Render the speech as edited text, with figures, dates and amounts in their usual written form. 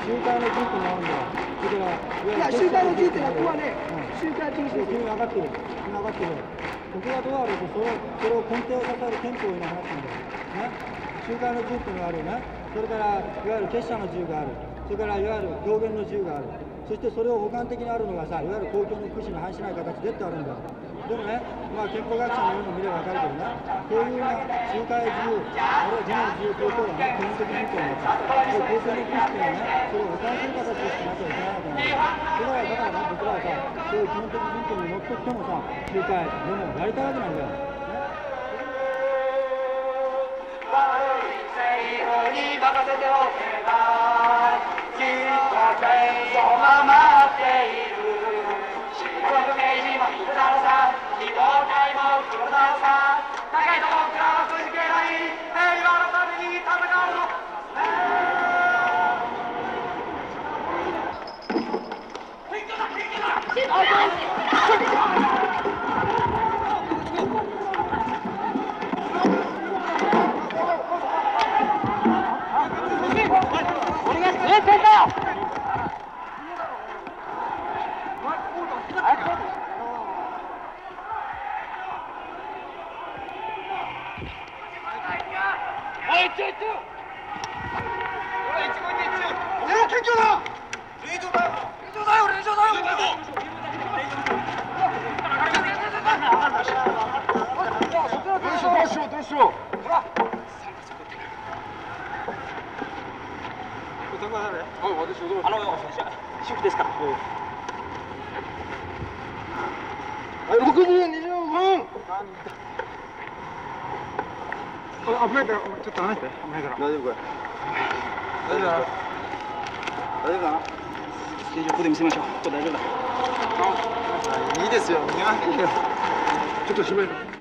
集会の陣ってのがあるんだよ。だから、 いや、集会の陣ってのは、ここはね、集会禁止です。 君分かってる。君分かってる。ここがどうあると、それを根底を支える憲法に話すんだよ。ね。集会の陣っていうのがあるよね。それから、いわゆる結社の自由がある。それから、いわゆる表現の自由がある。そしてそれを補完的にあるのがさ、いわゆる公共の福祉に反しない形でってあるんだよ。でもね、まあ、憲法学者のように見れば分かるけどね、こういうような集会自由、あるいは自由の自由ということがね、基本的人権になっちゃう。公共の福祉っていうのはね、それを補完する形でしかなきゃいけないわけなんだよ。だからね、僕らはさ、そういう基本的人権にのっとってもさ、集会でもやりたいわけなんだよ。 悪い政府に任せておけばきっと戦争が待っている四国刑事も福沢さん非常会も福沢さん高いところからくじけない平和のために戦うの主婦ですから。6時20分。危ないから、ちょっと離れて。危ないから。大丈夫かい。大丈夫だな。大丈夫だな。ステージをここで見せましょう。ここ大丈夫だ。いいですよ。見なくていいよ。ちょっと閉める。